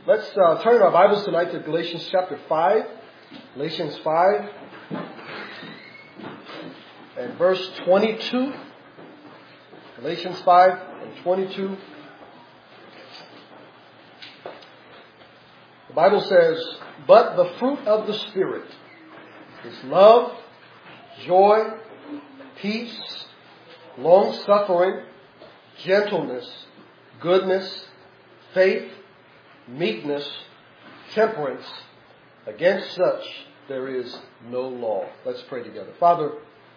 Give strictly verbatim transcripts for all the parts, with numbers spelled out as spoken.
Let's uh, turn our Bibles tonight to Galatians chapter five. Galatians five and verse twenty-two. Galatians five and twenty-two. The Bible says, "But the fruit of the Spirit is love, joy, peace, long-suffering, gentleness, goodness, faith, meekness, temperance. Against such there is no law." Let's pray together. Father,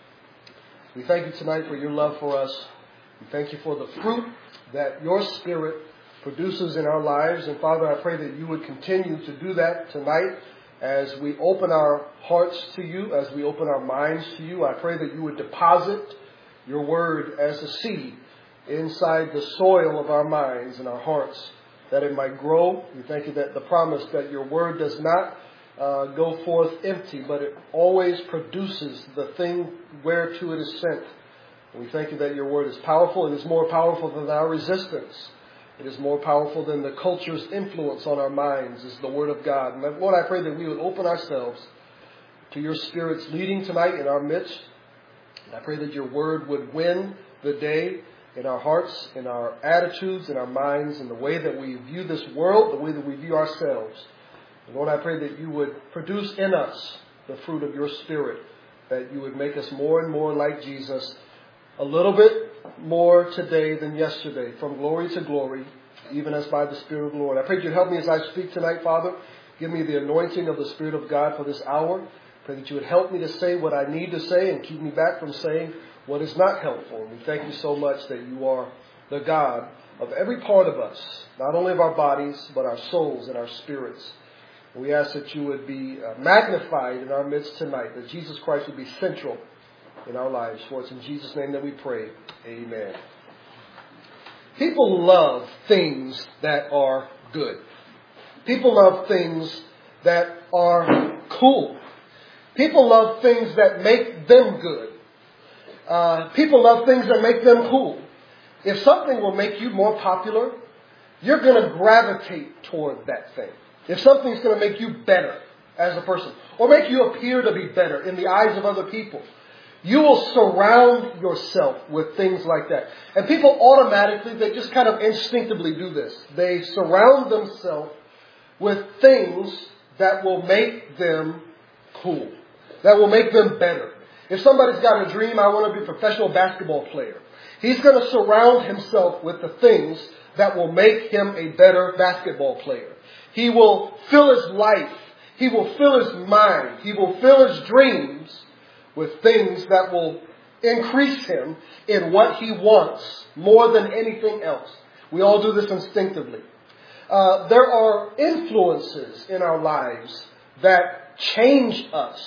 we thank you tonight for your love for us. We thank you for the fruit that your Spirit produces in our lives. And Father, I pray that you would continue to do that tonight as we open our hearts to you, as we open our minds to you. I pray that you would deposit your word as a seed inside the soil of our minds and our hearts, that it might grow. We thank you that the promise that your word does not uh, go forth empty, but it always produces the thing whereto it is sent. And we thank you that your word is powerful. It is more powerful than our resistance. It is more powerful than the culture's influence on our minds, is the word of God. And Lord, I pray that we would open ourselves to your Spirit's leading tonight in our midst. And I pray that your word would win the day in our hearts, in our attitudes, in our minds, in the way that we view this world, the way that we view ourselves. And Lord, I pray that you would produce in us the fruit of your Spirit, that you would make us more and more like Jesus, a little bit more today than yesterday, from glory to glory, even as by the Spirit of the Lord. I pray that you'd help me as I speak tonight, Father. Give me the anointing of the Spirit of God for this hour. Pray that you would help me to say what I need to say and keep me back from saying what is not helpful. And we thank you so much that you are the God of every part of us, not only of our bodies, but our souls and our spirits. And we ask that you would be magnified in our midst tonight, that Jesus Christ would be central in our lives. For it's in Jesus' name that we pray. Amen. People love things that are good. People love things that are cool. People love things that make them good. Uh, people love things that make them cool. If something will make you more popular, you're going to gravitate toward that thing. If something's going to make you better as a person, or make you appear to be better in the eyes of other people, you will surround yourself with things like that. And people automatically, they just kind of instinctively do this. They surround themselves with things that will make them cool, that will make them better. If somebody's got a dream, I want to be a professional basketball player, he's going to surround himself with the things that will make him a better basketball player. He will fill his life, he will fill his mind, he will fill his dreams with things that will increase him in what he wants more than anything else. We all do this instinctively. Uh, there are influences in our lives that change us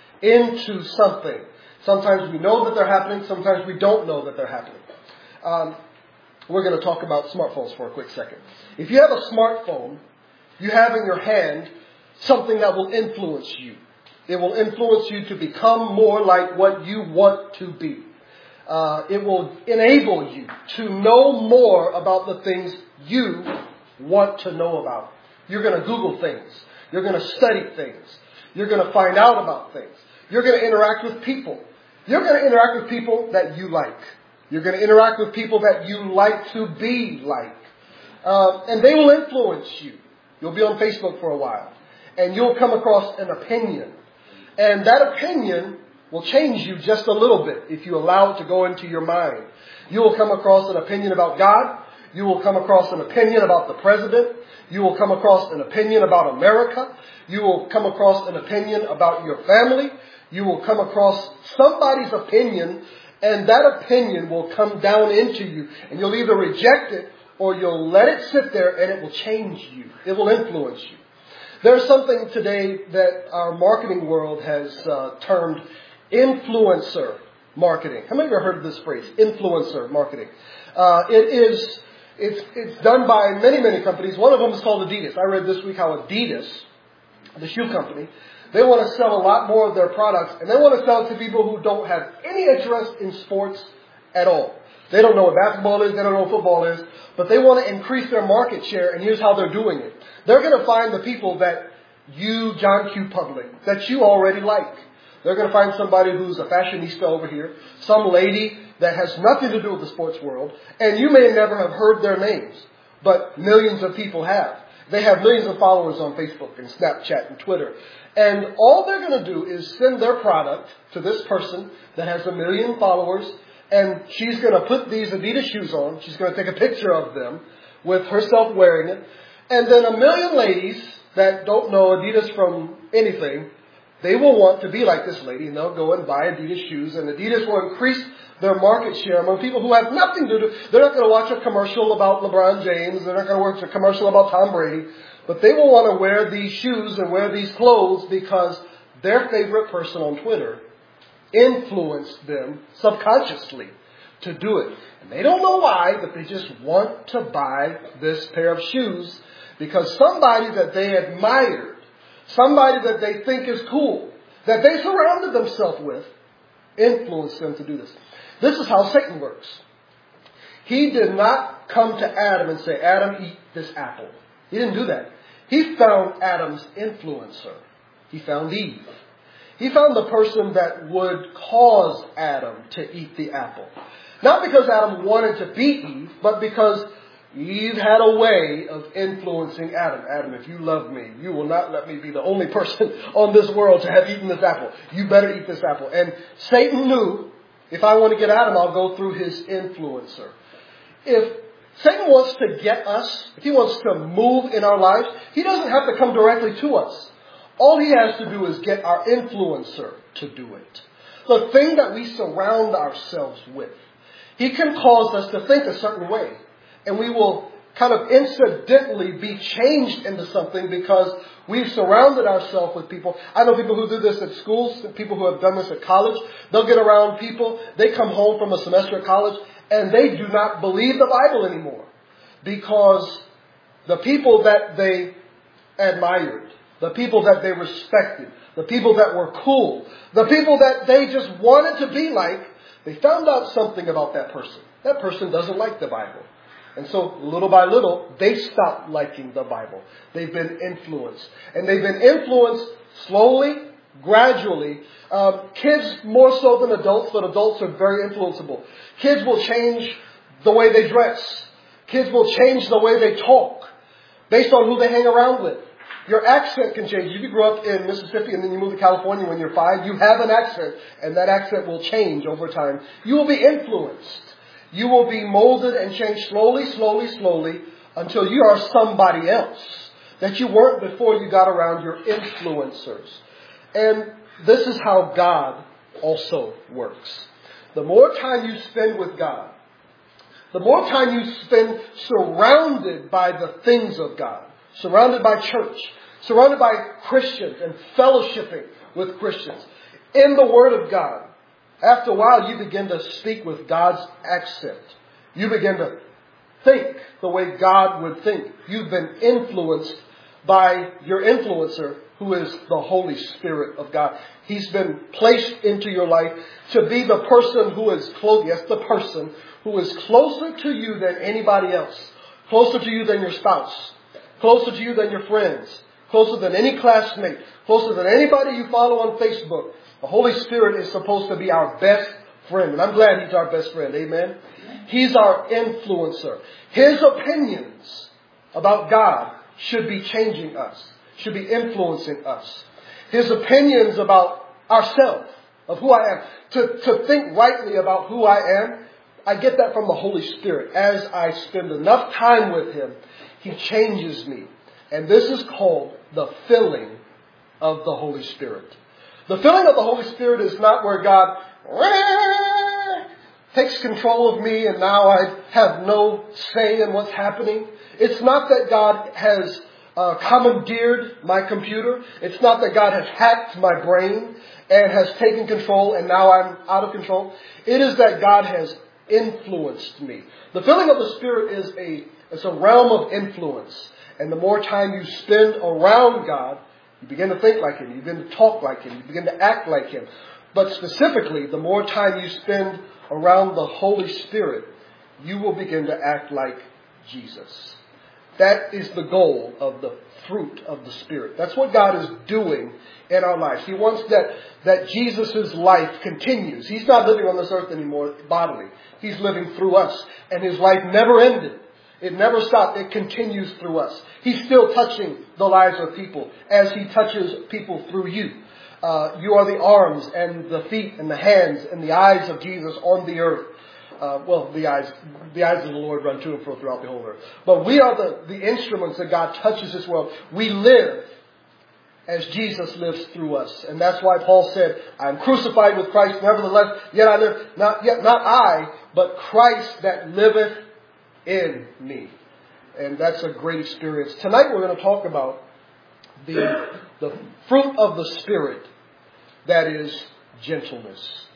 into something. Sometimes we know that they're happening. Sometimes we don't know that they're happening. Um, we're going to talk about smartphones for a quick second. If you have a smartphone, you have in your hand something that will influence you. It will influence you to become more like what you want to be. Uh, it will enable you to know more about the things you want to know about. You're going to Google things. You're going to study things. You're going to find out about things. You're going to interact with people. You're going to interact with people that you like. You're going to interact with people that you like to be like. Uh, and they will influence you. You'll be on Facebook for a while, and you'll come across an opinion. And that opinion will change you just a little bit if you allow it to go into your mind. You will come across an opinion about God. You will come across an opinion about the president. You will come across an opinion about America. You will come across an opinion about your family. You will come across somebody's opinion, and that opinion will come down into you. And you'll either reject it or you'll let it sit there, and it will change you. It will influence you. There's something today that our marketing world has uh, termed influencer marketing. How many of you have heard of this phrase, influencer marketing? Uh, it is, it's, it's done by many, many companies. One of them is called Adidas. I read this week how Adidas, the shoe company, they want to sell a lot more of their products, and they want to sell it to people who don't have any interest in sports at all. They don't know what basketball is. They don't know what football is. But they want to increase their market share, and here's how they're doing it. They're going to find the people that you, John Q. Public, that you already like. They're going to find somebody who's a fashionista over here, some lady that has nothing to do with the sports world, and you may never have heard their names, but millions of people have. They have millions of followers on Facebook and Snapchat and Twitter. And all they're going to do is send their product to this person that has a million followers, and she's going to put these Adidas shoes on. She's going to take a picture of them with herself wearing it. And then a million ladies that don't know Adidas from anything, they will want to be like this lady, and they'll go and buy Adidas shoes, and Adidas will increase their market share among people who have nothing to do. They're not going to watch a commercial about LeBron James. They're not going to watch a commercial about Tom Brady. But they will want to wear these shoes and wear these clothes because their favorite person on Twitter influenced them subconsciously to do it. And they don't know why, but they just want to buy this pair of shoes because somebody that they admired, somebody that they think is cool, that they surrounded themselves with, influenced them to do this. This is how Satan works. He did not come to Adam and say, Adam, eat this apple. He didn't do that. He found Adam's influencer. He found Eve. He found the person that would cause Adam to eat the apple. Not because Adam wanted to beat Eve, but because Eve had a way of influencing Adam. Adam, if you love me, you will not let me be the only person on this world to have eaten this apple. You better eat this apple. And Satan knew, if I want to get Adam, I'll go through his influencer. If Satan wants to get us, if he wants to move in our lives, he doesn't have to come directly to us. All he has to do is get our influencer to do it. The thing that we surround ourselves with. He can cause us to think a certain way. And we will kind of incidentally be changed into something because we've surrounded ourselves with people. I know people who do this at schools, people who have done this at college. They'll get around people. They come home from a semester at college and they do not believe the Bible anymore because the people that they admired, the people that they respected, the people that were cool, the people that they just wanted to be like, they found out something about that person. That person doesn't like the Bible. And so, little by little, they stopped liking the Bible. They've been influenced. And they've been influenced slowly, gradually. Um, kids more so than adults, but adults are very influenceable. Kids will change the way they dress. Kids will change the way they talk based on who they hang around with. Your accent can change. If you grew up in Mississippi and then you move to California when you're five, you have an accent, and that accent will change over time. You will be influenced. You will be molded and changed slowly, slowly, slowly until you are somebody else that you weren't before you got around your influencers. And this is how God also works. The more time you spend with God, the more time you spend surrounded by the things of God, surrounded by church, surrounded by Christians and fellowshipping with Christians, in the Word of God, after a while, you begin to speak with God's accent. You begin to think the way God would think. You've been influenced by your influencer, who is the Holy Spirit of God. He's been placed into your life to be the person who is close. Yes, the person who is closer to you than anybody else. Closer to you than your spouse. Closer to you than your friends. Closer than any classmate. Closer than anybody you follow on Facebook. The Holy Spirit is supposed to be our best friend. And I'm glad He's our best friend. Amen. He's our influencer. His opinions about God should be changing us. Should be influencing us. His opinions about ourselves, of who I am. To, to think rightly about who I am. I get that from the Holy Spirit. As I spend enough time with Him, He changes me. And this is called the filling of the Holy Spirit. The filling of the Holy Spirit is not where God takes control of me and now I have no say in what's happening. It's not that God has uh, commandeered my computer. It's not that God has hacked my brain and has taken control and now I'm out of control. It is that God has influenced me. The filling of the Spirit is a, it's a realm of influence. And the more time you spend around God, you begin to think like Him. You begin to talk like Him. You begin to act like Him. But specifically, the more time you spend around the Holy Spirit, you will begin to act like Jesus. That is the goal of the fruit of the Spirit. That's what God is doing in our lives. He wants that, that Jesus' life continues. He's not living on this earth anymore bodily. He's living through us. And His life never ended. It never stopped. It continues through us. He's still touching the lives of people as He touches people through you. Uh, you are the arms and the feet and the hands and the eyes of Jesus on the earth. Uh, well, the eyes, the eyes of the Lord run to and fro throughout the whole earth. But we are the, the instruments that God touches this world. We live as Jesus lives through us. And that's why Paul said, I am crucified with Christ, nevertheless, yet I live, not yet not I, but Christ that liveth in me. And that's a great experience. Tonight we're going to talk about the, the fruit of the Spirit, that is gentleness.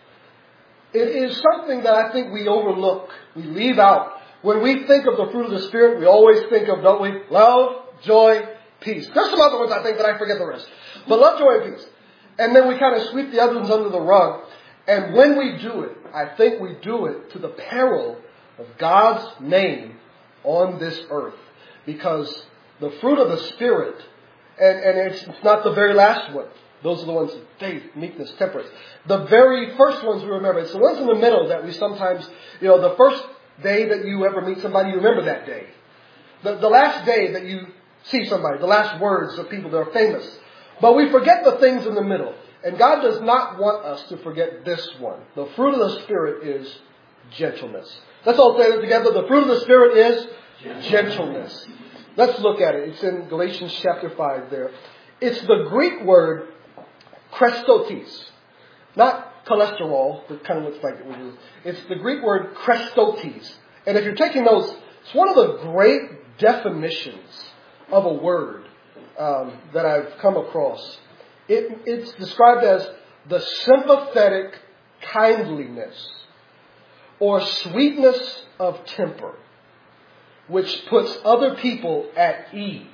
It is something that I think we overlook. We leave out. When we think of the fruit of the Spirit, we always think of, don't we, love, joy, peace. There's some other ones I think that I forget the rest. But love, joy, and peace. And then we kind of sweep the other ones under the rug. And when we do it, I think we do it to the peril of God's name on this earth. Because the fruit of the Spirit, and, and it's, it's not the very last one. Those are the ones of faith, meekness, temperance. The very first ones we remember. It's the ones in the middle that we sometimes, you know, the first day that you ever meet somebody, you remember that day. The, the last day that you see somebody, the last words of people that are famous. But we forget the things in the middle. And God does not want us to forget this one. The fruit of the Spirit is gentleness. Let's all say that together. The fruit of the Spirit is gentleness. gentleness. Let's look at it. It's in Galatians chapter five there. It's the Greek word Krestotes. Not cholesterol, that kind of looks like it was. It's the Greek word Krestotes. And if you're taking notes, it's one of the great definitions of a word um, that I've come across. It, it's described as the sympathetic kindliness or sweetness of temper, which puts other people at ease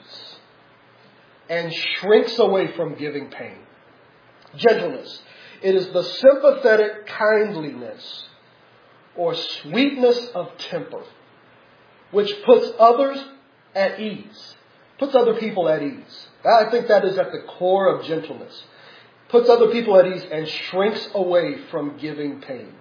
and shrinks away from giving pain. Gentleness. It is the sympathetic kindliness or sweetness of temper, which puts others at ease. Puts other people at ease. I think that is at the core of gentleness. Puts other people at ease and shrinks away from giving pain.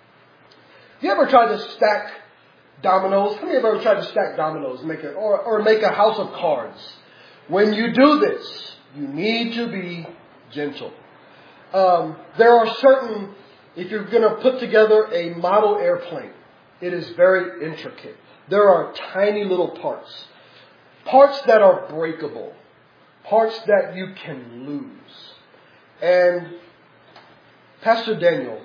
You ever tried to stack dominoes? How many of you ever tried to stack dominoes, make it, or, or make a house of cards? When you do this, you need to be gentle. Um, there are certain, if you're going to put together a model airplane, it is very intricate. There are tiny little parts. Parts that are breakable. Parts that you can lose. And Pastor Daniel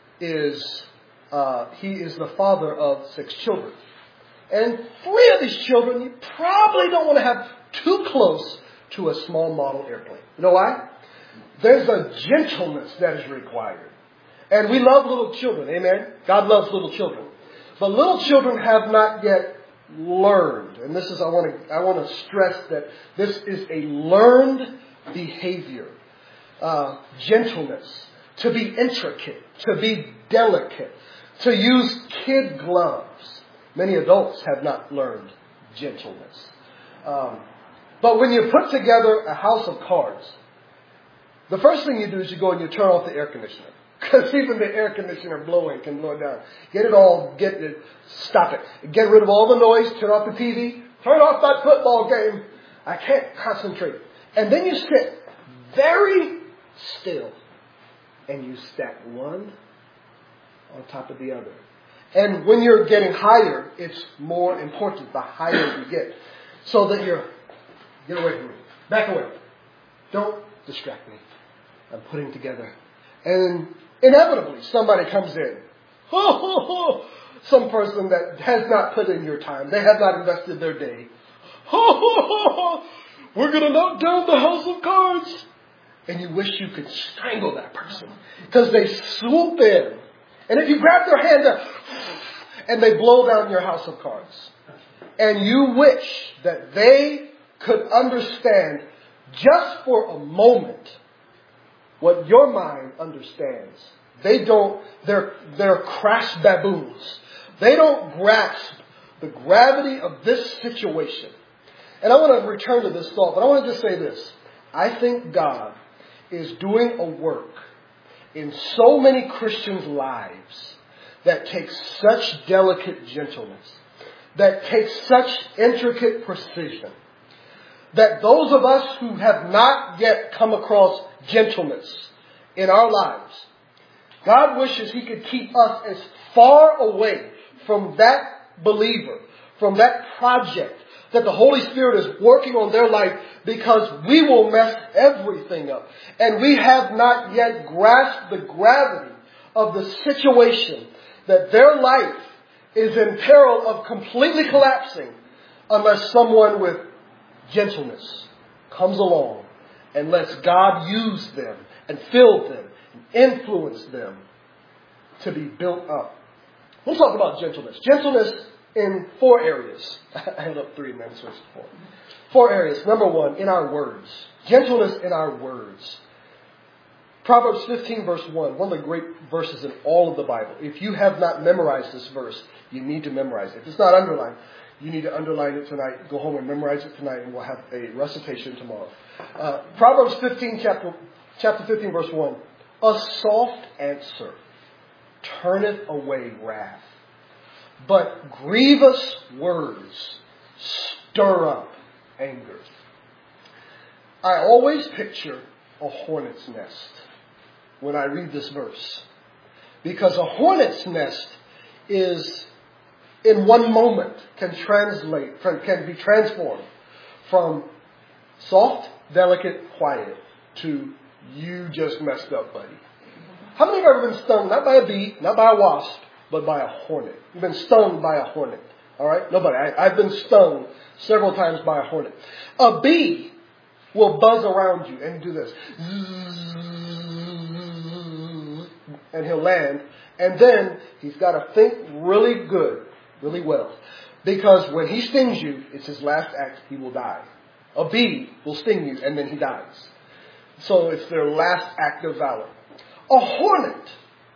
is, uh, he is the father of six children. And three of these children, you probably don't want to have too close to a small model airplane. You know why? There's a gentleness that is required. And we love little children. Amen? God loves little children. But little children have not yet learned. And this is, I want to, I want to stress that this is a learned behavior. Uh, gentleness. To be intricate. To be delicate. To use kid gloves. Many adults have not learned gentleness. Um, but when you put together a house of cards, the first thing you do is you go and you turn off the air conditioner. Because even the air conditioner blowing can blow it down. Get it all, get it, stop it. Get rid of all the noise, turn off the T V, turn off that football game. I can't concentrate. And then you sit very still. And you stack one on top of the other. And when you're getting higher, it's more important the higher you get. So that you're, get away from me. Back away. Don't distract me. I'm putting together. And inevitably, somebody comes in. Ho, ho, ho. Some person that has not put in your time. They have not invested their day. Ho, ho, ho, ho. We're going to knock down the house of cards. And you wish you could strangle that person. Because they swoop in. And if you grab their hand up, and they blow down your house of cards. And you wish that they could understand just for a moment what your mind understands. They don't, they're, they're crass baboons. They don't grasp the gravity of this situation. And I want to return to this thought, but I want to just say this. I think God is doing a work in so many Christians' lives that takes such delicate gentleness, that takes such intricate precision, that those of us who have not yet come across gentleness in our lives, God wishes He could keep us as far away from that believer, from that project that the Holy Spirit is working on their life, because we will mess everything up. And we have not yet grasped the gravity of the situation that their life is in peril of completely collapsing unless someone with gentleness comes along and lets God use them and fill them and influence them to be built up. We'll talk about gentleness. Gentleness in four areas. I held up three, man. So it's four. Four areas. Number one, in our words. Gentleness in our words. Proverbs fifteen, verse one. One of the great verses in all of the Bible. If you have not memorized this verse, you need to memorize it. If it's not underlined, you need to underline it tonight. Go home and memorize it tonight, and we'll have a recitation tomorrow. Uh, Proverbs fifteen, chapter, chapter fifteen, verse one. A soft answer turneth away wrath, but grievous words stir up anger. I always picture a hornet's nest when I read this verse, because a hornet's nest is, in one moment, can translate, can be transformed from soft, delicate, quiet to you just messed up, buddy. How many have ever been stung, not by a bee, not by a wasp, but by a hornet? You've been stung by a hornet. All right? Nobody. I, I've been stung several times by a hornet. A bee will buzz around you and do this. And he'll land. And then he's got to think really good, really well. Because when he stings you, it's his last act. He will die. A bee will sting you and then he dies. So it's their last act of valor. A hornet,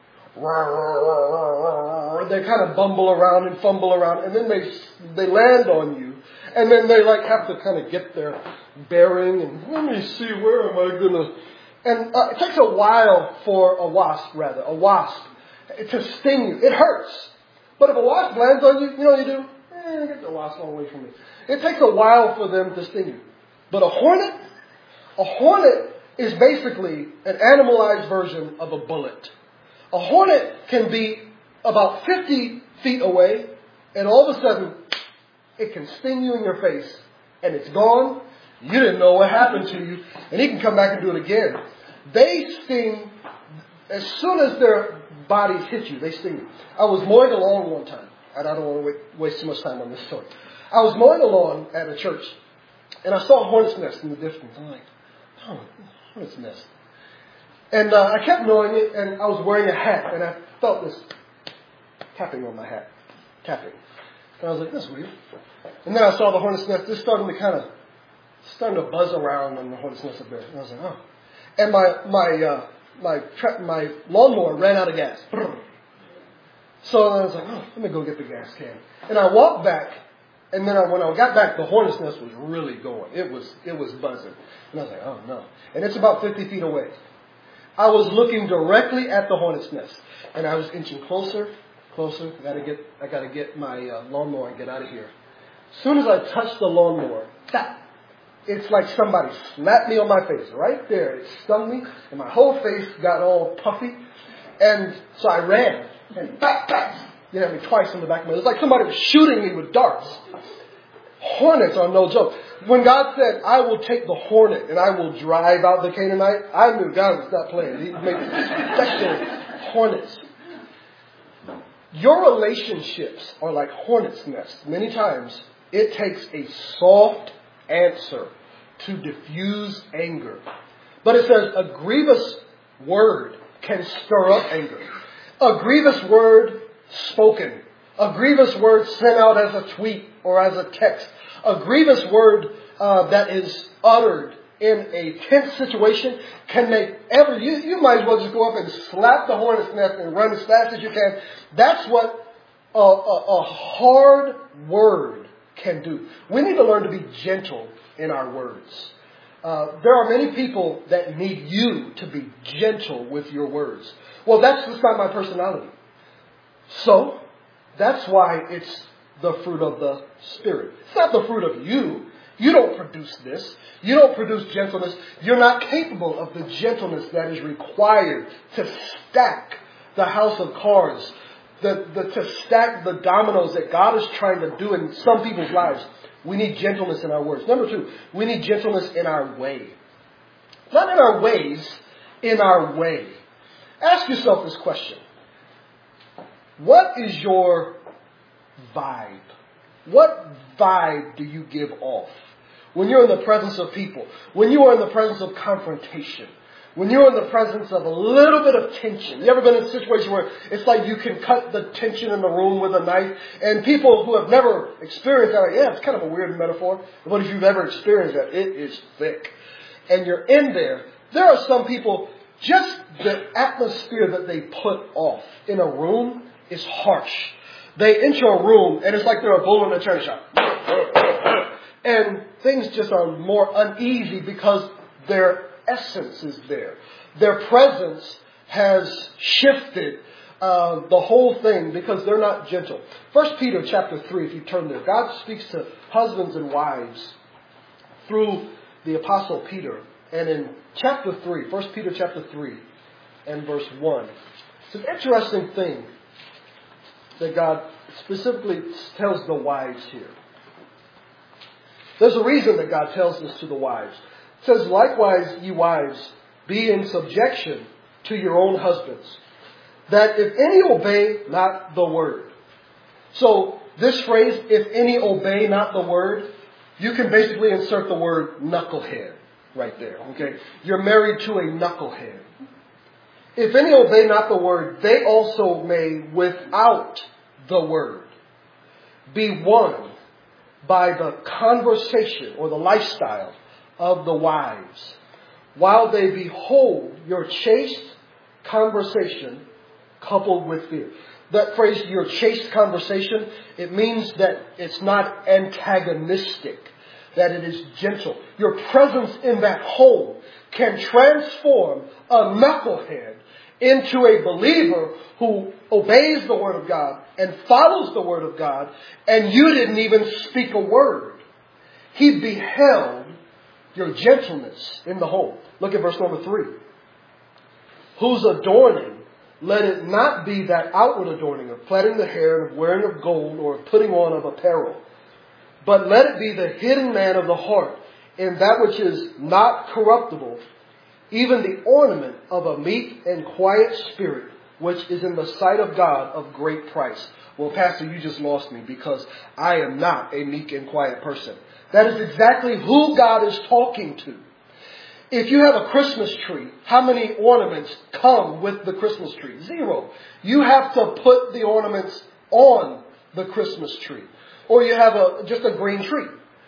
they kind of bumble around and fumble around, and then they they land on you, and then they like have to kind of get their bearing and let me see, where am I gonna? And uh, it takes a while for a wasp, rather a wasp, to sting you. It hurts, but if a wasp lands on you, you know what you do? Eh, get the wasp all away from me. It takes a while for them to sting you, but a hornet, a hornet. is basically an animalized version of a bullet. A hornet can be about fifty feet away, and all of a sudden, it can sting you in your face, and it's gone. You didn't know what happened to you, and it can come back and do it again. They sting, as soon as their bodies hit you, they sting you. I was mowing a lawn one time, and I don't want to waste too much time on this story. I was mowing a lawn at a church, and I saw a hornet's nest in the distance. I'm like, oh, hornet's nest. And uh, I kept knowing it, and I was wearing a hat, and I felt this tapping on my hat. Tapping. And I was like, that's weird. And then I saw the hornet's nest just starting to kind of, starting to buzz around on the hornet's nest up there. And I was like, oh. And my, my, uh, my, tra- my lawnmower ran out of gas. So I was like, oh, let me go get the gas can. And I walked back, and then I, when I got back, the hornet's nest was really going. It was, it was buzzing. And I was like, oh no. And it's about fifty feet away. I was looking directly at the hornet's nest, and I was inching closer, closer. I gotta get, I gotta get my uh, lawnmower and get out of here. As soon as I touched the lawnmower, tap, it's like somebody slapped me on my face right there. It stung me, and my whole face got all puffy. And so I ran, and back, back. You hit me twice in the back of my head. It was like somebody was shooting me with darts. Hornets are no joke. When God said, I will take the hornet and I will drive out the Canaanite, I knew God was not playing. He made special hornets. Your relationships are like hornets' nests. Many times, it takes a soft answer to diffuse anger. But it says a grievous word can stir up anger. A grievous word spoken. A grievous word sent out as a tweet or as a text. A grievous word uh, that is uttered in a tense situation can make every... You, you might as well just go up and slap the hornet's nest and run as fast as you can. That's what a, a, a hard word can do. We need to learn to be gentle in our words. Uh, there are many people that need you to be gentle with your words. Well, that's just not my personality. So, that's why it's the fruit of the Spirit. It's not the fruit of you. You don't produce this. You don't produce gentleness. You're not capable of the gentleness that is required to stack the house of cards, the, the, to stack the dominoes that God is trying to do in some people's lives. We need gentleness in our words. Number two, we need gentleness in our way. Not in our ways, in our way. Ask yourself this question. What is your vibe? What vibe do you give off when you're in the presence of people? When you are in the presence of confrontation? When you're in the presence of a little bit of tension? You ever been in a situation where it's like you can cut the tension in the room with a knife? And people who have never experienced that, like, yeah, it's kind of a weird metaphor. But if you've ever experienced that, it is thick. And you're in there. There are some people, just the atmosphere that they put off in a room is harsh. They enter a room and it's like they're a bull in a china shop. And things just are more uneasy because their essence is there. Their presence has shifted uh, the whole thing because they're not gentle. First Peter chapter three, if you turn there, God speaks to husbands and wives through the Apostle Peter. And in chapter three, First Peter chapter three and verse one, it's an interesting thing that God specifically tells the wives here. There's a reason that God tells this to the wives. It says, likewise, ye wives, be in subjection to your own husbands, that if any obey not the word. So this phrase, if any obey not the word, you can basically insert the word knucklehead right there. Okay, you're married to a knucklehead. If any obey not the word, they also may, without the word, be won by the conversation or the lifestyle of the wives, while they behold your chaste conversation coupled with fear. That phrase, your chaste conversation, it means that it's not antagonistic, that it is gentle. Your presence in that home can transform a knucklehead into a believer who obeys the Word of God and follows the Word of God, and you didn't even speak a word. He beheld your gentleness in the home. Look at verse number three. Whose adorning, let it not be that outward adorning of plaiting the hair and of wearing of gold or of putting on of apparel, but let it be the hidden man of the heart in that which is not corruptible, even the ornament of a meek and quiet spirit, which is in the sight of God of great price. Well, Pastor, you just lost me because I am not a meek and quiet person. That is exactly who God is talking to. If you have a Christmas tree, how many ornaments come with the Christmas tree? Zero. You have to put the ornaments on the Christmas tree. Or you have a just a green tree.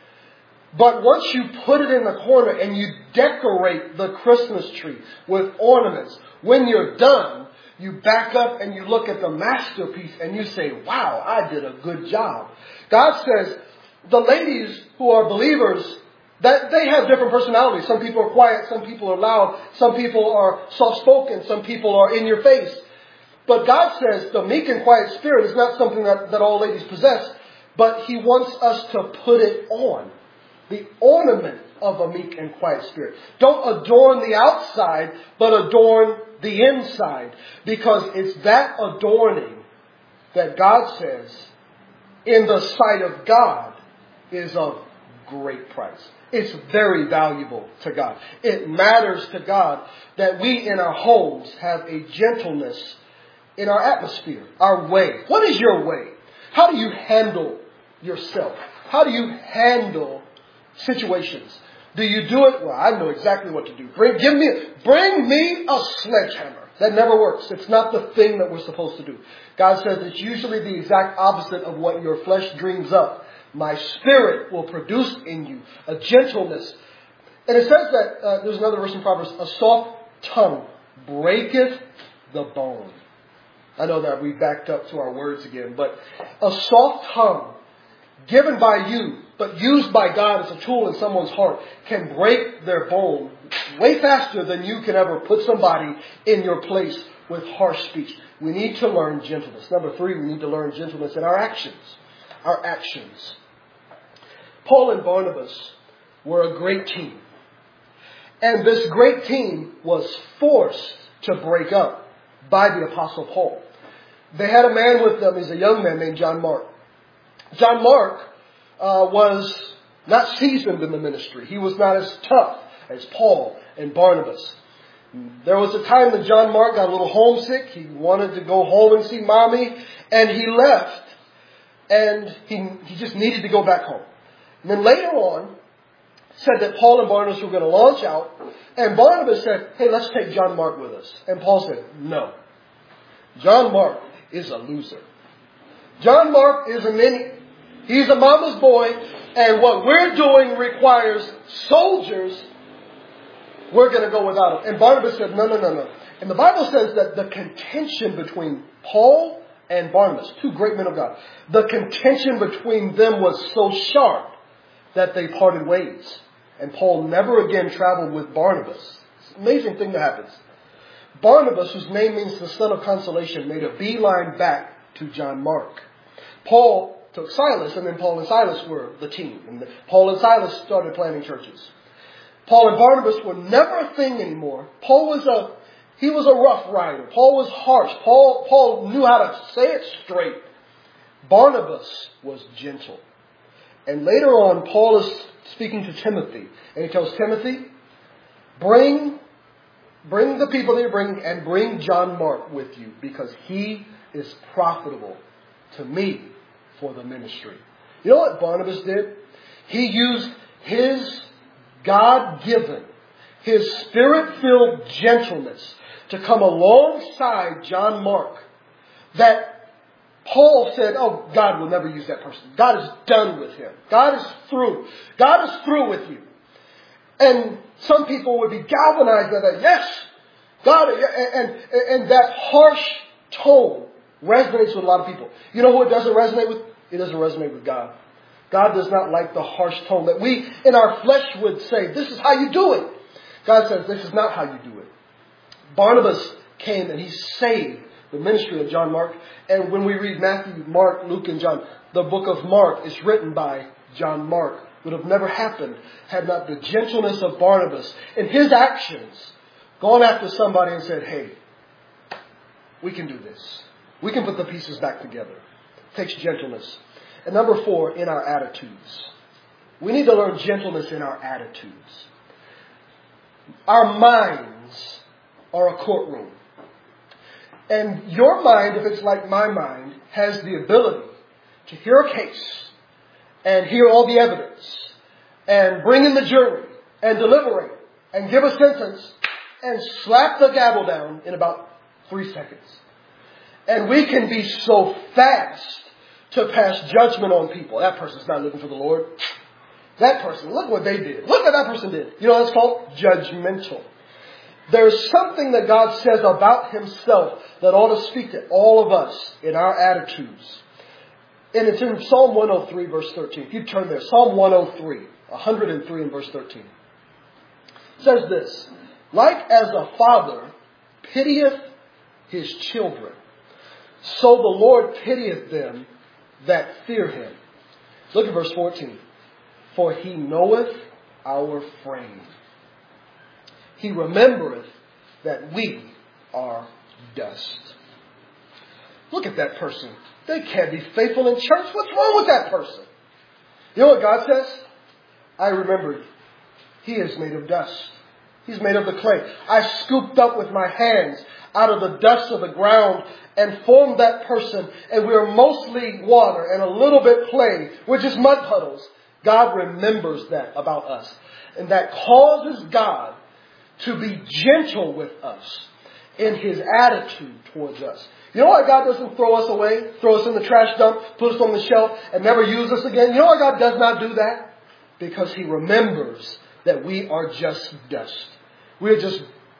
But once you put it in the corner and you decorate the Christmas tree with ornaments, when you're done, you back up and you look at the masterpiece and you say, wow, I did a good job. God says, the ladies who are believers, that they have different personalities. Some people are quiet, some people are loud, some people are soft-spoken, some people are in your face. But God says the meek and quiet spirit is not something that, that all ladies possess, but He wants us to put it on. The ornament of a meek and quiet spirit. Don't adorn the outside, but adorn the inside. Because it's that adorning that God says, in the sight of God, is of great price. It's very valuable to God. It matters to God that we in our homes have a gentleness in our atmosphere, our way. What is your way? How do you handle yourself? How do you handle situations? Do you do it? Well, I know exactly what to do. Bring, give me, bring me a sledgehammer. That never works. It's not the thing that we're supposed to do. God says it's usually the exact opposite of what your flesh dreams up. My spirit will produce in you a gentleness. And it says that, uh, there's another verse in Proverbs, a soft tongue breaketh the bone. I know that we backed up to our words again, but a soft tongue given by you, but used by God as a tool in someone's heart, can break their bone way faster than you can ever put somebody in your place with harsh speech. We need to learn gentleness. Number three, we need to learn gentleness in our actions. Our actions. Paul and Barnabas were a great team. And this great team was forced to break up by the Apostle Paul. They had a man with them. He's a young man named John Mark. John Mark uh, was not seasoned in the ministry. He was not as tough as Paul and Barnabas. There was a time that John Mark got a little homesick. He wanted to go home and see mommy. And he left. And he, he just needed to go back home. And then later on, said that Paul and Barnabas were going to launch out. And Barnabas said, hey, let's take John Mark with us. And Paul said, no. John Mark is a loser. John Mark is a mini. He's a mama's boy. And what we're doing requires soldiers. We're going to go without him. And Barnabas said, no, no, no, no. And the Bible says that the contention between Paul and Barnabas, two great men of God, the contention between them was so sharp that they parted ways. And Paul never again traveled with Barnabas. It's an amazing thing that happens. Barnabas, whose name means the son of consolation, made a beeline back to John Mark. Paul took Silas, and then Paul and Silas were the team. And Paul and Silas started planting churches. Paul and Barnabas were never a thing anymore. Paul was a, he was a rough rider. Paul was harsh. Paul, Paul knew how to say it straight. Barnabas was gentle. And later on, Paul is speaking to Timothy. And he tells Timothy, bring, bring the people that you're bringing and bring John Mark with you, because he is profitable to me for the ministry. You know what Barnabas did? He used his God-given, his spirit-filled gentleness to come alongside John Mark, that Paul said, oh, God will never use that person. God is done with him. God is through. God is through with you. And some people would be galvanized by that. Yes, God, and, and, and that harsh tone resonates with a lot of people. You know who it doesn't resonate with? It doesn't resonate with God. God does not like the harsh tone that we in our flesh would say, this is how you do it. God says, this is not how you do it. Barnabas came and he saved the ministry of John Mark. And when we read Matthew, Mark, Luke, and John, the book of Mark is written by John Mark. Would have never happened had not the gentleness of Barnabas and his actions gone after somebody and said, hey, we can do this. We can put the pieces back together. It takes gentleness. And number four, in our attitudes. We need to learn gentleness in our attitudes. Our minds are a courtroom. And your mind, if it's like my mind, has the ability to hear a case and hear all the evidence and bring in the jury and deliberate and give a sentence and slap the gavel down in about three seconds. And we can be so fast to pass judgment on people. That person's not living for the Lord. That person, look what they did. Look what that person did. You know what it's called? Judgmental. There's something that God says about himself that ought to speak to all of us in our attitudes. And it's in Psalm one oh three, verse thirteen. If you turn there, Psalm one oh three, one hundred three and verse thirteen. It says this, like as a father pitieth his children, so the Lord pitieth them that fear him. Look at verse fourteen. For he knoweth our frame. He remembereth that we are dust. Look at that person. They can't be faithful in church. What's wrong with that person? You know what God says? I remembered. He is made of dust. He's made of the clay. I scooped up with my hands out of the dust of the ground and formed that person. And we are mostly water and a little bit clay. We're just mud puddles. God remembers that about us. And that causes God to be gentle with us in his attitude towards us. You know why God doesn't throw us away, throw us in the trash dump, put us on the shelf, and never use us again? You know why God does not do that? Because he remembers that we are just dust. We are just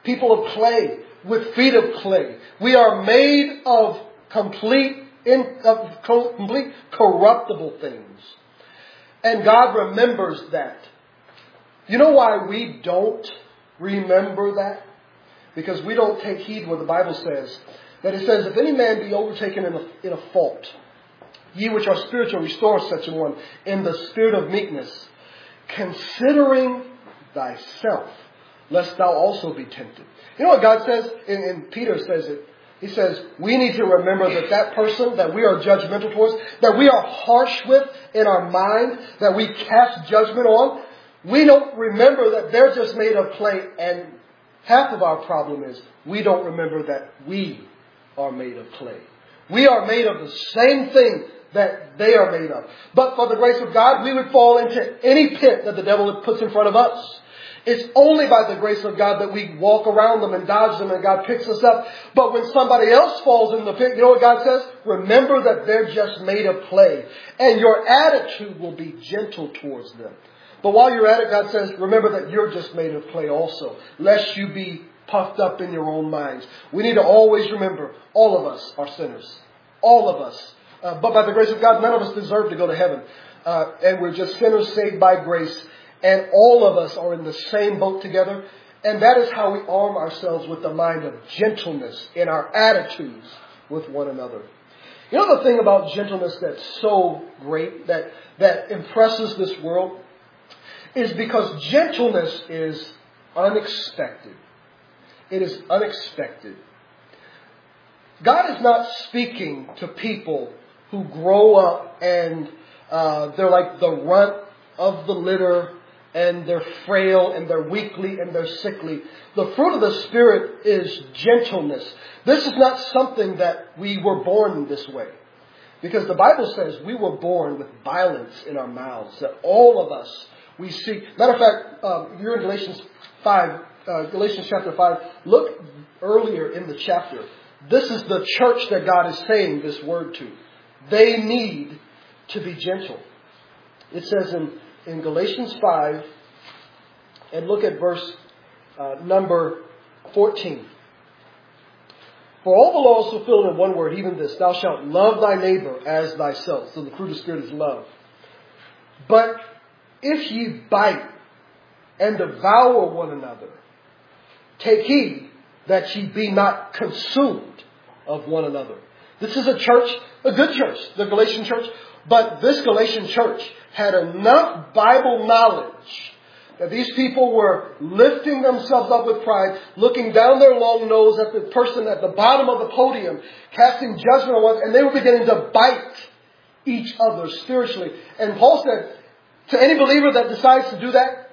people of clay with feet of clay. We are made of complete, in, of complete corruptible things. And God remembers that. You know why we don't remember that? Because we don't take heed what the Bible says. That it says, if any man be overtaken in a, in a fault, ye which are spiritual, restore such a one in the spirit of meekness, considering thyself, lest thou also be tempted. You know what God says? And, and Peter says it. He says, we need to remember that that person that we are judgmental towards, that we are harsh with in our mind, that we cast judgment on, we don't remember that they're just made of clay. And half of our problem is we don't remember that we are made of clay. We are made of the same thing that they are made of. But for the grace of God, we would fall into any pit that the devil puts in front of us. It's only by the grace of God that we walk around them and dodge them and God picks us up. But when somebody else falls in the pit, you know what God says? Remember that they're just made of clay. And your attitude will be gentle towards them. But while you're at it, God says, remember that you're just made of clay also, lest you be puffed up in your own minds. We need to always remember, all of us are sinners. All of us. Uh, but by the grace of God, none of us deserve to go to heaven. Uh, and we're just sinners saved by grace. And all of us are in the same boat together. And that is how we arm ourselves with the mind of gentleness in our attitudes with one another. You know the thing about gentleness that's so great, that, that impresses this world, is because gentleness is unexpected. It is unexpected. God is not speaking to people who grow up and uh, they're like the runt of the litter, and they're frail and they're weakly and they're sickly. The fruit of the Spirit is gentleness. This is not something that we were born this way. Because the Bible says we were born with violence in our mouths. That all of us, we see. Matter of fact, um, you're in Galatians five, uh, Galatians chapter five. Look earlier in the chapter. This is the church that God is saying this word to. They need to be gentle. It says in, in Galatians five, and look at verse uh, number fourteen. For all the law is fulfilled in one word, even this: thou shalt love thy neighbor as thyself. So the fruit of the Spirit is love. But if ye bite and devour one another, take heed that ye be not consumed of one another. This is a church, a good church, the Galatian church. But this Galatian church had enough Bible knowledge that these people were lifting themselves up with pride, looking down their long nose at the person at the bottom of the podium, casting judgment on one, and they were beginning to bite each other spiritually. And Paul said, to any believer that decides to do that,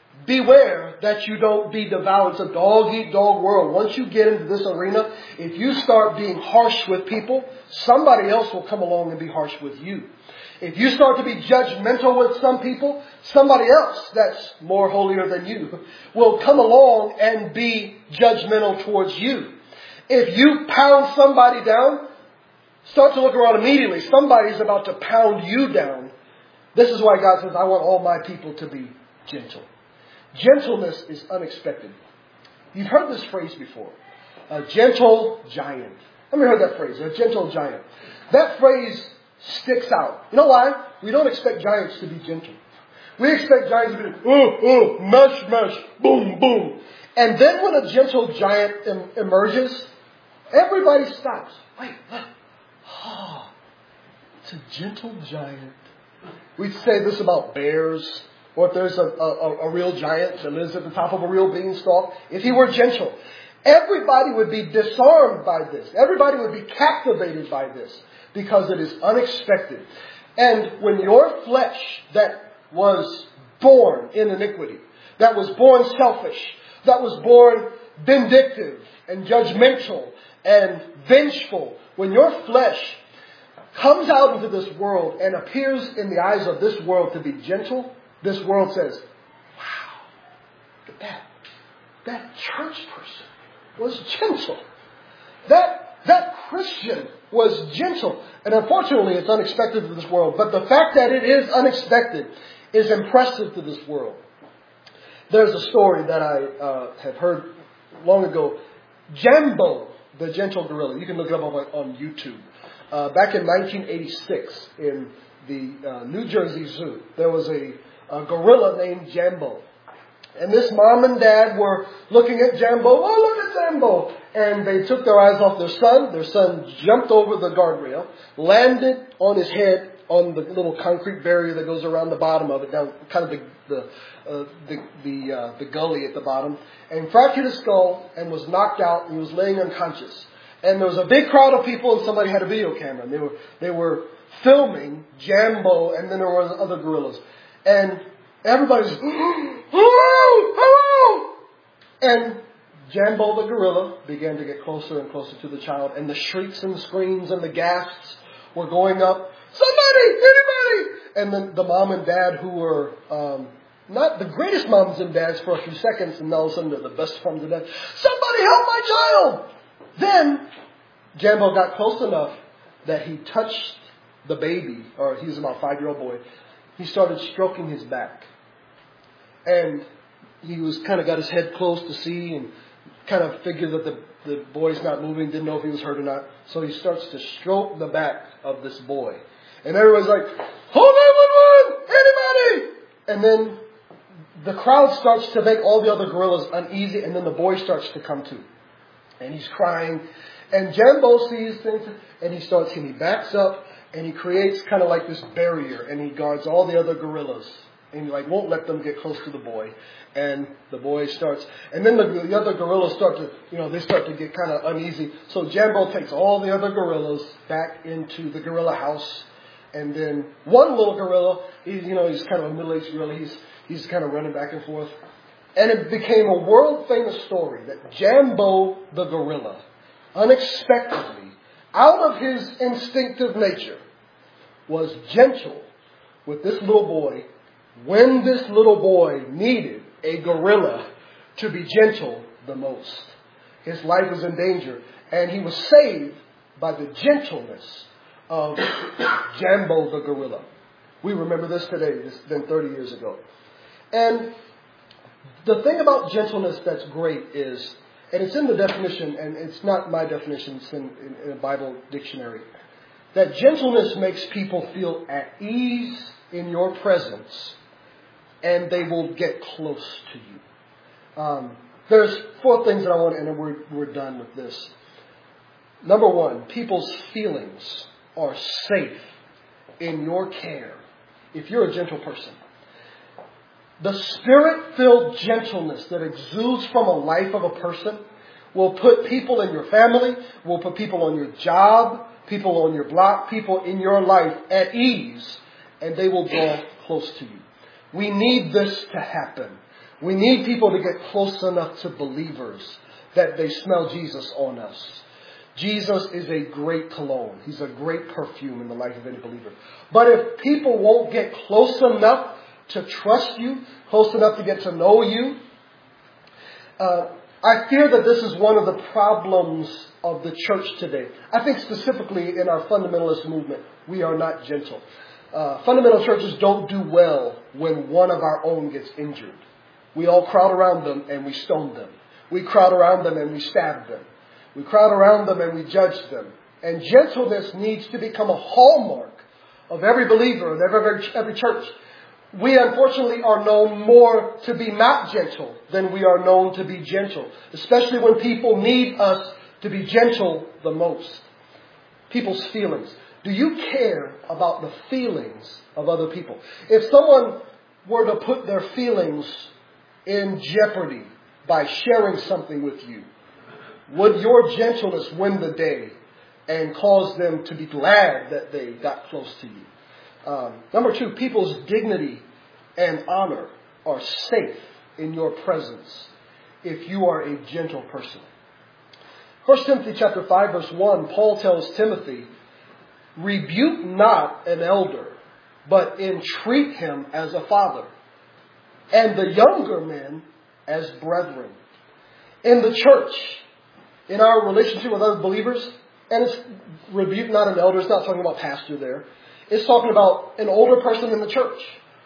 beware that you don't be devoured. It's a dog-eat-dog world. Once you get into this arena, if you start being harsh with people, somebody else will come along and be harsh with you. If you start to be judgmental with some people, somebody else that's more holier than you will come along and be judgmental towards you. If you pound somebody down, start to look around immediately. Somebody's about to pound you down. This is why God says, I want all my people to be gentle. Gentleness is unexpected. You've heard this phrase before. A gentle giant. Have you heard that phrase? A gentle giant. That phrase sticks out. You know why? We don't expect giants to be gentle. We expect giants to be, oh, oh, mesh, mesh, boom, boom. And then when a gentle giant em- emerges, everybody stops. Wait, look. Oh, it's a gentle giant. We say this about bears. Or if there's a, a, a real giant that lives at the top of a real beanstalk, if he were gentle, everybody would be disarmed by this. Everybody would be captivated by this because it is unexpected. And when your flesh that was born in iniquity, that was born selfish, that was born vindictive and judgmental and vengeful, when your flesh comes out into this world and appears in the eyes of this world to be gentle, this world says, wow, look at that. That church person was gentle. That, that Christian was gentle. And unfortunately, it's unexpected to this world. But the fact that it is unexpected is impressive to this world. There's a story that I uh, have heard long ago, Jambo, the gentle gorilla. You can look it up on, on YouTube. Uh, back in nineteen eighty-six, in the uh, New Jersey Zoo, there was a, a gorilla named Jambo. And this mom and dad were looking at Jambo. Oh, look at Jambo. And they took their eyes off their son. Their son jumped over the guardrail, landed on his head on the little concrete barrier that goes around the bottom of it, down kind of the the uh, the the, uh, the gully at the bottom, and fractured his skull and was knocked out. And he was laying unconscious. And there was a big crowd of people, and somebody had a video camera. And they were they were filming Jambo, and then there were other gorillas, and everybody's hello, hello, and Jambo the gorilla began to get closer and closer to the child, and the shrieks and the screams and the gasps were going up. Somebody, anybody! And then the mom and dad, who were um, not the greatest moms and dads for a few seconds, and all of a sudden they're the best moms and dads. Somebody help my child! Then Jambo got close enough that he touched the baby, or he was about a five-year-old boy. He started stroking his back. And he was kind of got his head close to see and kind of figured that the, the boy's not moving, didn't know if he was hurt or not. So he starts to stroke the back of this boy. And everyone's like, call nine one one, anybody! And then the crowd starts to make all the other gorillas uneasy, and then the boy starts to come to. And he's crying. And Jambo sees things, and he starts, and he backs up, and he creates kind of like this barrier, and he guards all the other gorillas. And he like won't let them get close to the boy. And the boy starts, and then the, the other gorillas start to, you know, they start to get kind of uneasy. So Jambo takes all the other gorillas back into the gorilla house. And then one little gorilla, he's, you know, he's kind of a middle-aged gorilla. He's, he's kind of running back and forth. And it became a world-famous story that Jambo the gorilla, unexpectedly, out of his instinctive nature, was gentle with this little boy when this little boy needed a gorilla to be gentle the most. His life was in danger, and he was saved by the gentleness of Jambo the gorilla. We remember this today. It's been thirty years ago. And the thing about gentleness that's great is, and it's in the definition, and it's not my definition, it's in, in, in a Bible dictionary, that gentleness makes people feel at ease in your presence, and they will get close to you. Um, there's four things that I want, and then we're, we're done with this. Number one, people's feelings are safe in your care if you're a gentle person. The spirit-filled gentleness that exudes from a life of a person will put people in your family, will put people on your job, people on your block, people in your life at ease, and they will draw close to you. We need this to happen. We need people to get close enough to believers that they smell Jesus on us. Jesus is a great cologne. He's a great perfume in the life of any believer. But if people won't get close enough to trust you, close enough to get to know you, uh, I fear that this is one of the problems of the church today. I think specifically in our fundamentalist movement, we are not gentle. Uh, fundamental churches don't do well when one of our own gets injured. We all crowd around them and we stone them. We crowd around them and we stab them. We crowd around them and we judge them. And gentleness needs to become a hallmark of every believer and every, every church. We unfortunately are known more to be not gentle than we are known to be gentle, especially when people need us to be gentle the most. People's feelings. Do you care about the feelings of other people? If someone were to put their feelings in jeopardy by sharing something with you, would your gentleness win the day and cause them to be glad that they got close to you? Um, number two, people's dignity and honor are safe in your presence if you are a gentle person. First Timothy chapter five, verse one, Paul tells Timothy, rebuke not an elder, but entreat him as a father, and the younger men as brethren. In the church, in our relationship with other believers, and it's rebuke not an elder, it's not talking about pastor there. It's talking about an older person in the church.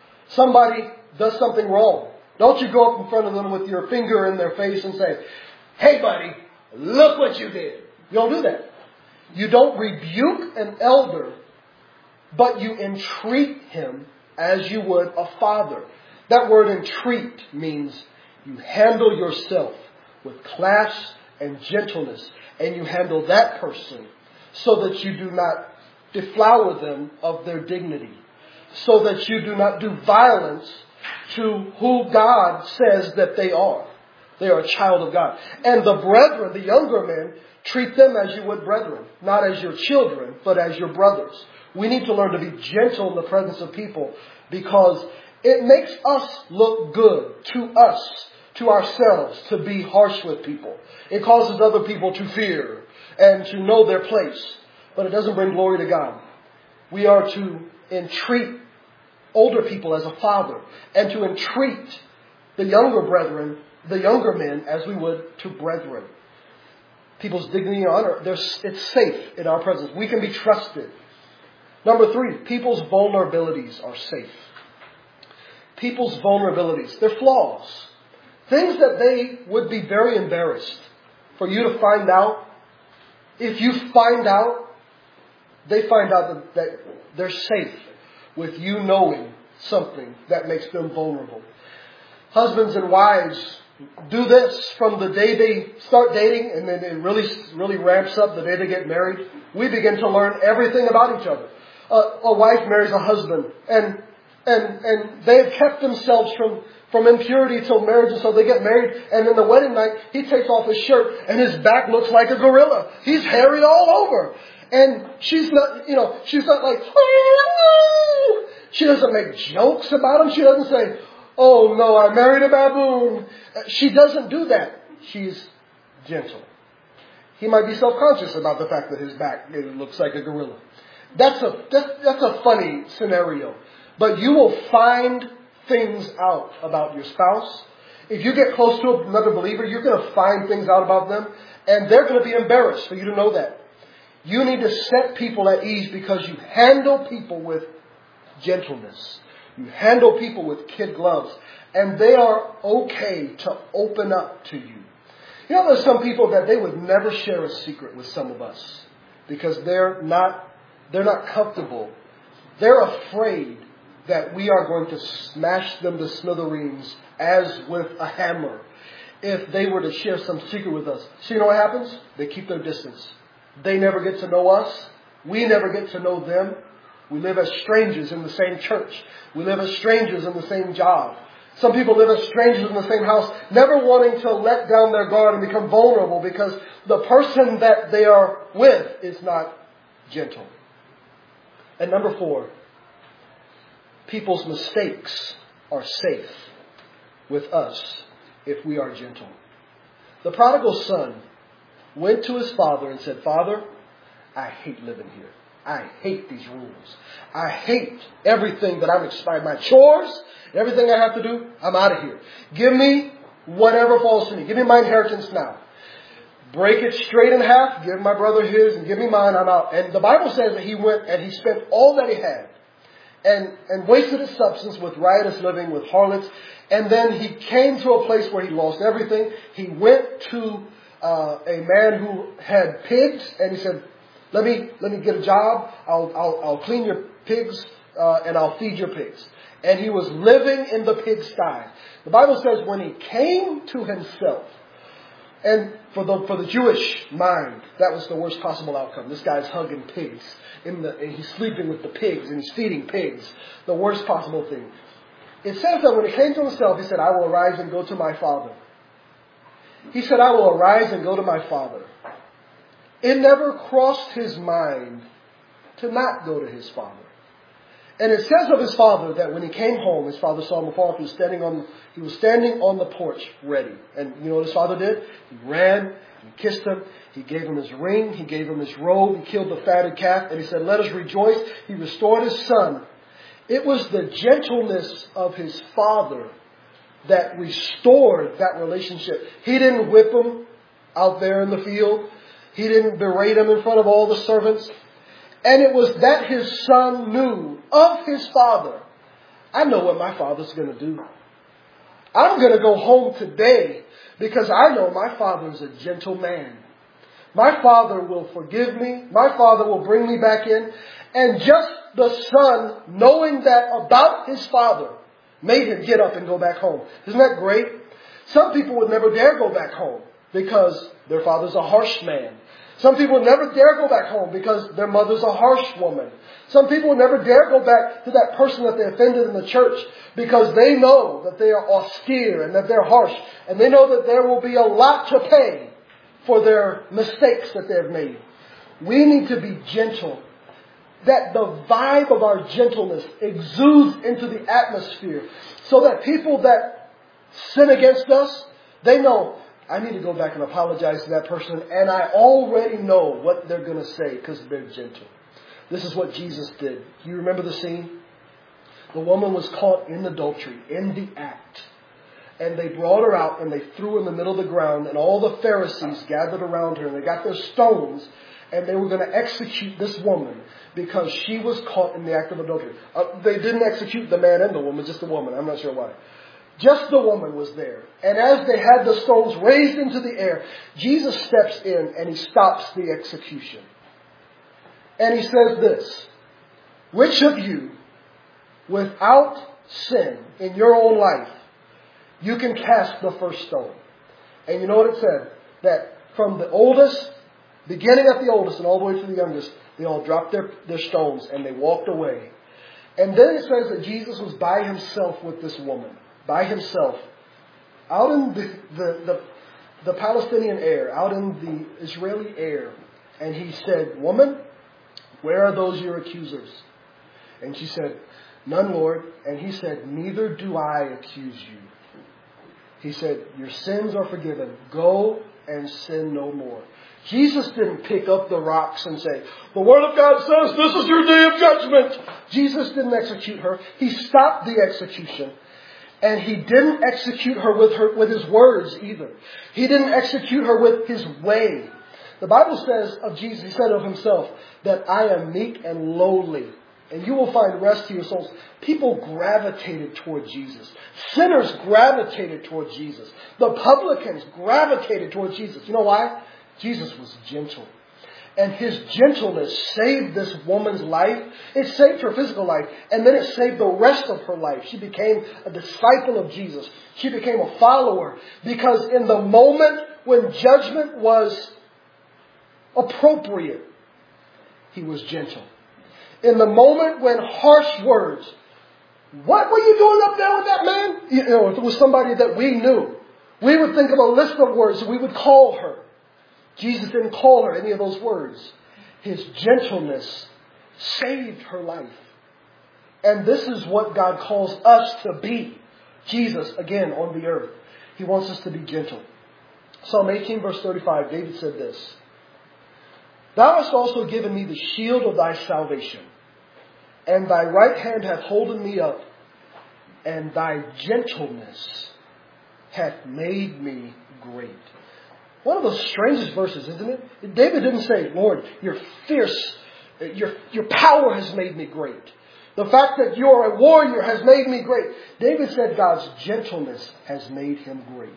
Somebody does something wrong. Don't you go up in front of them with your finger in their face and say, hey buddy, look what you did. You don't do that. You don't rebuke an elder, but you entreat him as you would a father. That word entreat means you handle yourself with class and gentleness, and you handle that person so that you do not deflower them of their dignity, so that you do not do violence to who God says that they are. They are a child of God. And the brethren, the younger men, treat them as you would brethren, not as your children, but as your brothers. We need to learn to be gentle in the presence of people because it makes us look good to us, to ourselves, to be harsh with people. It causes other people to fear and to know their place, but it doesn't bring glory to God. We are to entreat older people as a father and to entreat the younger brethren, the younger men, as we would to brethren. People's dignity and honor, it's safe in our presence. We can be trusted. Number three, people's vulnerabilities are safe. People's vulnerabilities, they're flaws. Things that they would be very embarrassed for you to find out. If you find out, they find out that, that they're safe with you knowing something that makes them vulnerable. Husbands and wives do this from the day they start dating, and then it really, really ramps up the day they get married. We begin to learn everything about each other. Uh, a wife marries a husband, and and and they have kept themselves from from impurity till marriage, and so they get married. And then the wedding night, he takes off his shirt, and his back looks like a gorilla. He's hairy all over, and she's not, you know, she's not like, oh! She doesn't make jokes about him. She doesn't say, oh no, I married a baboon. She doesn't do that. She's gentle. He might be self-conscious about the fact that his back it looks like a gorilla. That's a that's, that's a funny scenario. But you will find things out about your spouse. If you get close to another believer, you're going to find things out about them, and they're going to be embarrassed for you to know that. You need to set people at ease because you handle people with gentleness. You handle people with kid gloves, and they are okay to open up to you. You know, there's some people that they would never share a secret with some of us because they're not, they're not comfortable. They're afraid that we are going to smash them to smithereens as with a hammer if they were to share some secret with us. So you know what happens? They keep their distance. They never get to know us. We never get to know them. We live as strangers in the same church. We live as strangers in the same job. Some people live as strangers in the same house, never wanting to let down their guard and become vulnerable because the person that they are with is not gentle. And number four, people's mistakes are safe with us if we are gentle. The prodigal son went to his father and said, Father, I hate living here. I hate these rules. I hate everything that I'm expected. My chores, everything I have to do, I'm out of here. Give me whatever falls to me. Give me my inheritance now. Break it straight in half. Give my brother his and give me mine. I'm out. And the Bible says that he went and he spent all that he had and, and wasted his substance with riotous living, with harlots. And then he came to a place where he lost everything. He went to uh, a man who had pigs and he said, Let me let me get a job. I'll I'll, I'll clean your pigs uh, and I'll feed your pigs. And he was living in the pigsty. The Bible says when he came to himself, and for the for the Jewish mind, that was the worst possible outcome. This guy's hugging pigs in the and he's sleeping with the pigs and he's feeding pigs. The worst possible thing. It says that when he came to himself, he said, "I will arise and go to my father." He said, "I will arise and go to my father." It never crossed his mind to not go to his father. And it says of his father that when he came home, his father saw him afar. He was standing on, he was standing on the porch ready. And you know what his father did? He ran, he kissed him, he gave him his ring, he gave him his robe, he killed the fatted calf, and he said, "Let us rejoice." He restored his son. It was the gentleness of his father that restored that relationship. He didn't whip him out there in the field. He didn't berate him in front of all the servants. And it was that his son knew of his father. I know what my father's going to do. I'm going to go home today because I know my Father is a gentle man. My Father will forgive me. My Father will bring me back in. And just the Son, knowing that about his Father, made him get up and go back home. Isn't that great? Some people would never dare go back home because their father's a harsh man. Some people would never dare go back home because their mother's a harsh woman. Some people would never dare go back to that person that they offended in the church because they know that they are austere and that they're harsh. And they know that there will be a lot to pay for their mistakes that they've made. We need to be gentle. That the vibe of our gentleness exudes into the atmosphere so that people that sin against us, they know, I need to go back and apologize to that person, and I already know what they're going to say because they're gentle. This is what Jesus did. Do you remember the scene? The woman was caught in adultery, in the act. And they brought her out and they threw her in the middle of the ground, and all the Pharisees gathered around her and they got their stones and they were going to execute this woman because she was caught in the act of adultery. Uh, they didn't execute the man and the woman, just the woman. I'm not sure why. Just the woman was there. And as they had the stones raised into the air, Jesus steps in and he stops the execution. And he says this, which of you, without sin in your own life, you can cast the first stone? And you know what it said? That from the oldest, beginning at the oldest and all the way to the youngest, they all dropped their, their stones and they walked away. And then it says that Jesus was by himself with this woman. By himself. Out in the, the, the, the Palestinian air. Out in the Israeli air. And he said, woman, where are those your accusers? And she said, none, Lord. And he said, neither do I accuse you. He said, your sins are forgiven. Go and sin no more. Jesus didn't pick up the rocks and say, the Word of God says this is your day of judgment. Jesus didn't execute her. He stopped the execution. And he didn't execute her with her with his words either. He didn't execute her with his way. The Bible says of Jesus, he said of himself, that I am meek and lowly. And you will find rest to your souls. People gravitated toward Jesus. Sinners gravitated toward Jesus. The publicans gravitated toward Jesus. You know why? Jesus was gentle. And his gentleness saved this woman's life. It saved her physical life. And then it saved the rest of her life. She became a disciple of Jesus. She became a follower. Because in the moment when judgment was appropriate, he was gentle. In the moment when harsh words, what were you doing up there with that man? You know, if it was somebody that we knew, we would think of a list of words and we would call her. Jesus didn't call her any of those words. His gentleness saved her life. And this is what God calls us to be. Jesus, again, on the earth. He wants us to be gentle. Psalm eighteen, verse thirty-five, David said this. Thou hast also given me the shield of thy salvation, and thy right hand hath holden me up, and thy gentleness hath made me great. One of the strangest verses, isn't it? David didn't say, Lord, your fierce, your, your power has made me great. The fact that you are a warrior has made me great. David said God's gentleness has made him great.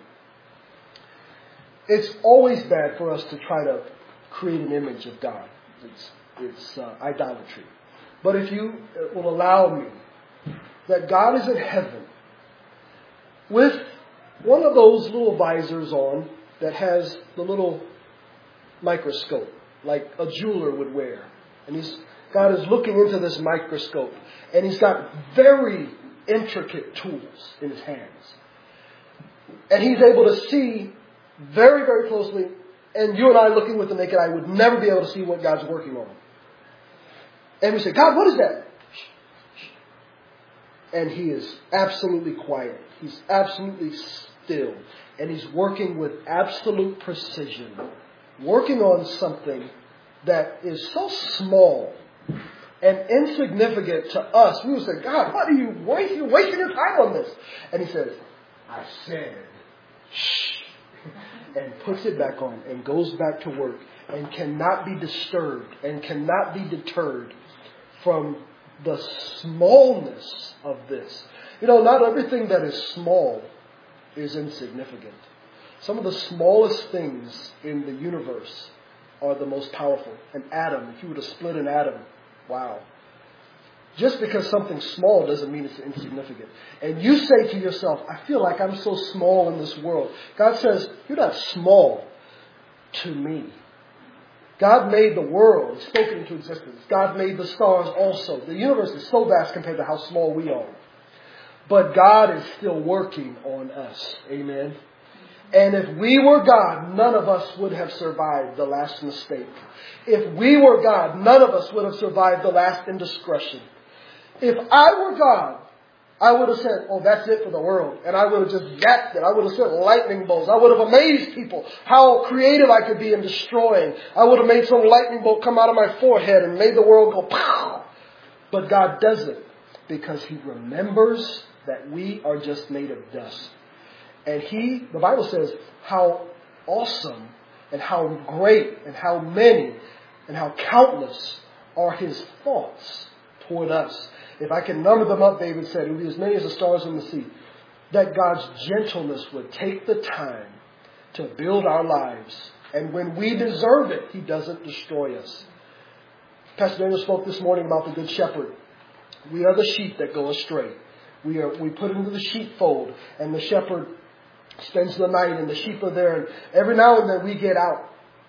It's always bad for us to try to create an image of God. It's, it's uh, idolatry. But if you will allow me, that God is in heaven with one of those little visors on that has the little microscope, like a jeweler would wear. And he's, God is looking into this microscope, and he's got very intricate tools in his hands. And he's able to see very, very closely. And you and I looking with the naked eye would never be able to see what God's working on. And we say, God, what is that? And he is absolutely quiet. He's absolutely still. And he's working with absolute precision. Working on something that is so small and insignificant to us. We would say, God, what are you wasting? You're wasting your time on this. And he says, I said, shh. And puts it back on and goes back to work and cannot be disturbed and cannot be deterred from the smallness of this. You know, not everything that is small is insignificant. Some of the smallest things in the universe are the most powerful. An atom, if you were to split an atom, wow. Just because something's small doesn't mean it's insignificant. And you say to yourself, I feel like I'm so small in this world. God says, you're not small to me. God made the world, spoke it into existence. God made the stars also. The universe is so vast compared to how small we are. But God is still working on us. Amen. And if we were God, none of us would have survived the last mistake. If we were God, none of us would have survived the last indiscretion. If I were God, I would have said, oh, that's it for the world. And I would have just yapped it. I would have sent lightning bolts. I would have amazed people how creative I could be in destroying. I would have made some lightning bolt come out of my forehead and made the world go pow. But God doesn't, because He remembers that we are just made of dust. And He, the Bible says, how awesome and how great and how many and how countless are His thoughts toward us. If I can number them up, David said, it would be as many as the stars in the sea. That God's gentleness would take the time to build our lives. And when we deserve it, He doesn't destroy us. Pastor Daniel spoke this morning about the Good Shepherd. We are the sheep that go astray. We are we put into the sheepfold, and the shepherd spends the night, and the sheep are there. And every now and then we get out.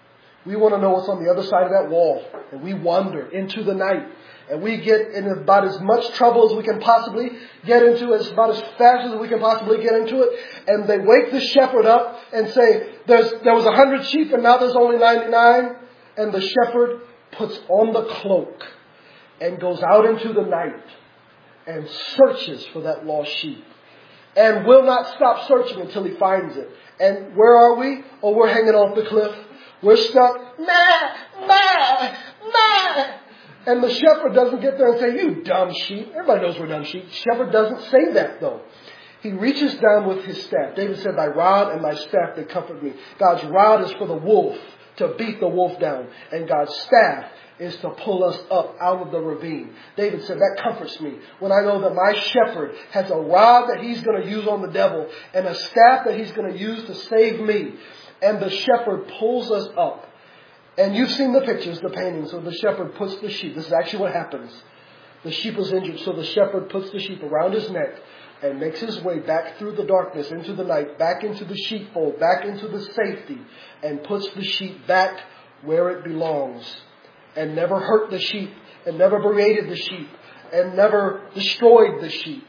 We want to know what's on the other side of that wall. And we wander into the night. And we get in about as much trouble as we can possibly get into, as about as fast as we can possibly get into it. And they wake the shepherd up and say, There's, there was a hundred sheep and now there's only ninety-nine. And the shepherd puts on the cloak and goes out into the night and searches for that lost sheep. And will not stop searching until He finds it. And where are we? Oh, we're hanging off the cliff. We're stuck. Nah, nah, nah. And the shepherd doesn't get there and say, you dumb sheep. Everybody knows we're dumb sheep. Shepherd doesn't say that, though. He reaches down with His staff. David said, thy rod and thy staff, they comfort me. God's rod is for the wolf, to beat the wolf down. And God's staff is to pull us up out of the ravine. David said, that comforts me when I know that my shepherd has a rod that He's going to use on the devil and a staff that He's going to use to save me. And the shepherd pulls us up. And you've seen the pictures, the paintings. So the shepherd puts the sheep. This is actually what happens. The sheep is injured. So the shepherd puts the sheep around his neck and makes his way back through the darkness, into the night, back into the sheepfold, back into the safety, and puts the sheep back where it belongs. And never hurt the sheep, and never berated the sheep, and never destroyed the sheep.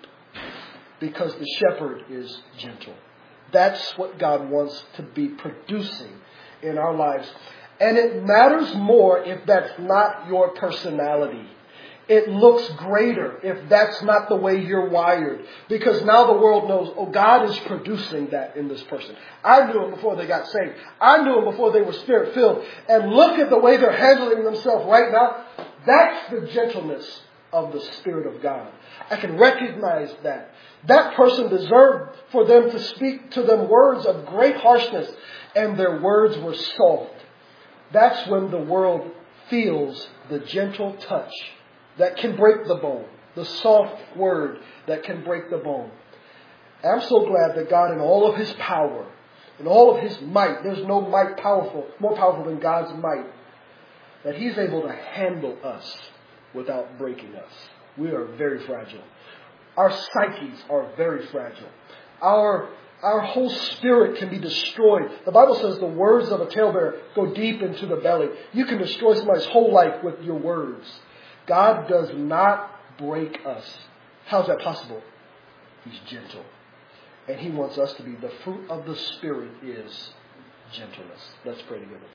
Because the shepherd is gentle. That's what God wants to be producing in our lives. And it matters more if that's not your personality. It looks greater if that's not the way you're wired. Because now the world knows, oh, God is producing that in this person. I knew them before they got saved. I knew them before they were Spirit-filled. And look at the way they're handling themselves right now. That's the gentleness of the Spirit of God. I can recognize that. That person deserved for them to speak to them words of great harshness. And their words were soft. That's when the world feels the gentle touch that can break the bone. The soft word that can break the bone. And I'm so glad that God, in all of His power, in all of His might, there's no might powerful, more powerful than God's might, that He's able to handle us without breaking us. We are very fragile. Our psyches are very fragile. Our Our whole spirit can be destroyed. The Bible says the words of a talebearer go deep into the belly. You can destroy somebody's whole life with your words. God does not break us. How's that possible? He's gentle. And He wants us to be. The fruit of the Spirit is gentleness. Let's pray together.